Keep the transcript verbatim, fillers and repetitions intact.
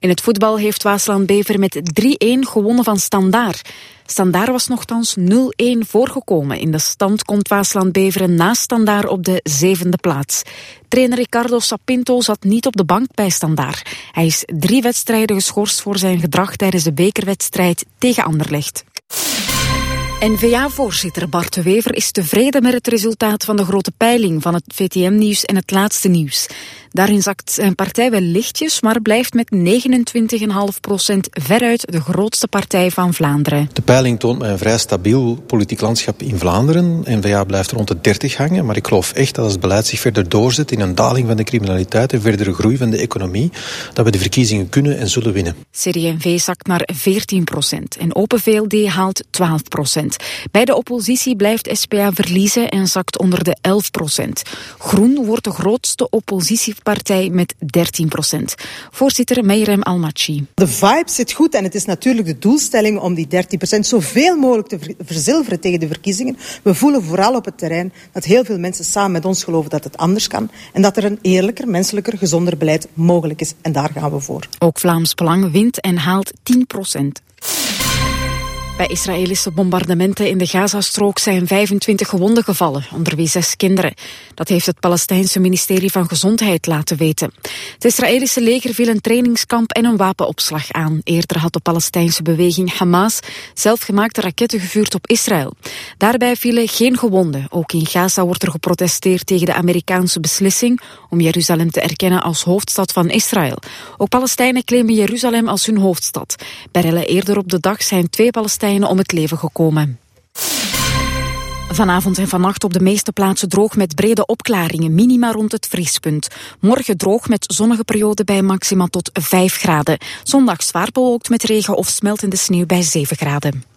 In het voetbal heeft Waasland-Beveren met drie-een gewonnen van Standaard. Standaard was nogthans nul-een voorgekomen. In de stand komt Waasland-Beveren na Standaard op de zevende plaats. Trainer Ricardo Sapinto zat niet op de bank bij Standaard. Hij is drie wedstrijden geschorst voor zijn gedrag tijdens de bekerwedstrijd tegen Anderlecht. N V A-voorzitter Bart de Wever is tevreden met het resultaat van de grote peiling van het V T M-nieuws en het laatste nieuws. Daarin zakt zijn partij wel lichtjes, maar blijft met negenentwintig komma vijf procent veruit de grootste partij van Vlaanderen. De peiling toont mij een vrij stabiel politiek landschap in Vlaanderen. N V A blijft rond de dertig hangen, maar ik geloof echt dat als het beleid zich verder doorzet in een daling van de criminaliteit en verdere groei van de economie, dat we de verkiezingen kunnen en zullen winnen. C D en V zakt naar veertien procent en Open V L D haalt twaalf procent. Bij de oppositie blijft S P A verliezen en zakt onder de elf procent. Groen wordt de grootste oppositiepartij met dertien procent. Voorzitter Meirem Almachi. De vibe zit goed en het is natuurlijk de doelstelling om die dertien procent zoveel mogelijk te verzilveren tegen de verkiezingen. We voelen vooral op het terrein dat heel veel mensen samen met ons geloven dat het anders kan en dat er een eerlijker, menselijker, gezonder beleid mogelijk is. En daar gaan we voor. Ook Vlaams Belang wint en haalt tien procent. Bij Israëlische bombardementen in de Gazastrook zijn vijfentwintig gewonden gevallen, onder wie zes kinderen. Dat heeft het Palestijnse ministerie van Gezondheid laten weten. Het Israëlische leger viel een trainingskamp en een wapenopslag aan. Eerder had de Palestijnse beweging Hamas zelfgemaakte raketten gevuurd op Israël. Daarbij vielen geen gewonden. Ook in Gaza wordt er geprotesteerd tegen de Amerikaanse beslissing om Jeruzalem te erkennen als hoofdstad van Israël. Ook Palestijnen claimen Jeruzalem als hun hoofdstad. Bij rellen eerder op de dag zijn twee Palestijnen om het leven gekomen. Vanavond en vannacht op de meeste plaatsen droog met brede opklaringen, minima rond het vriespunt. Morgen droog met zonnige perioden bij maxima tot vijf graden. Zondag zwaar bewolkt met regen of smeltende sneeuw bij zeven graden.